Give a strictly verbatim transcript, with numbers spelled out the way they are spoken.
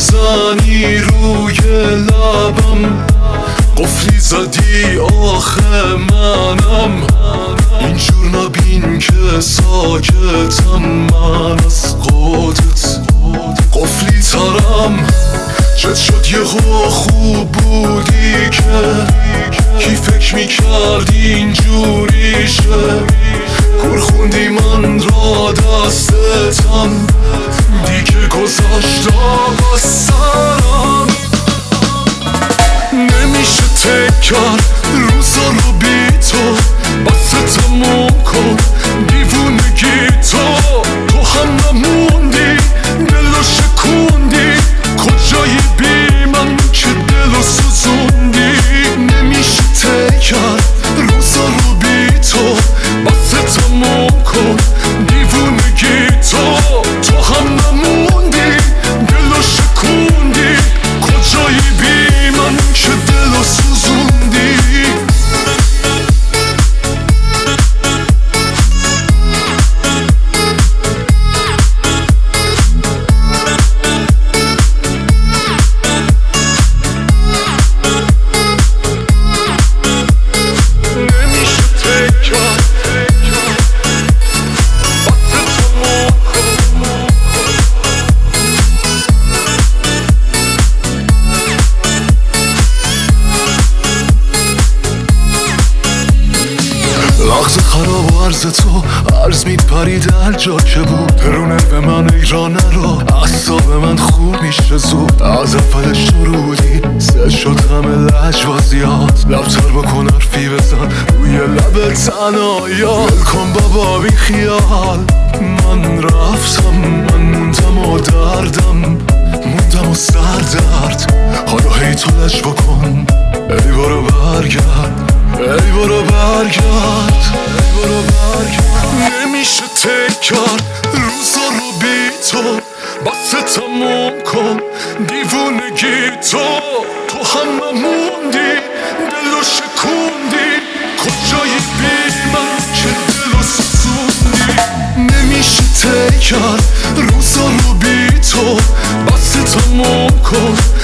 میزنی روی لبم، قفلی زدی آخه منم اینجور نبین که ساکتم من از خودت قفلی ترم. چت شد یهو خوب بودی که کی فکر میکرد اینجوری شه، کور خوندی من را دستتم دیگه گذاشتم از سرم. نمیشه تکر روزا رو بی تو، بس تموم کن دیوونگی تو. تو هم نموندی دلو شکوندی، کجایی بی من که دلو سوزوندی. نمیشه تکر روزا رو بی تو، بس تموم کن دیوونگی تو. تو هم نموندی دلو شکوندی، کجایی بی من که دلو سوزوندی. لحظه خراب و عرض تو عرض مید پرید هر جا که بود. رونه به من ایرانه رو اعصاب من خوب میشه زود. از اول شروعی سه شد همه لجوازیات، لبتر بکن حرفی بزن روی لب تنهاییات. ول کن بابا بی خیال من رفتم، من موندم و دردم موندم و سر درد. حالا هی تو لج بکن ای برو برگرد، ای برو برگرد، ای برو برگرد. نمیشه تکر روزا رو بی تو، بس تموم کن دیوونگی تو. تو هم نموندی دلو شکوندی، کجایی بی من که دلو سوزوندی. نمیشه تکر روزا رو بی تو، بس تموم کن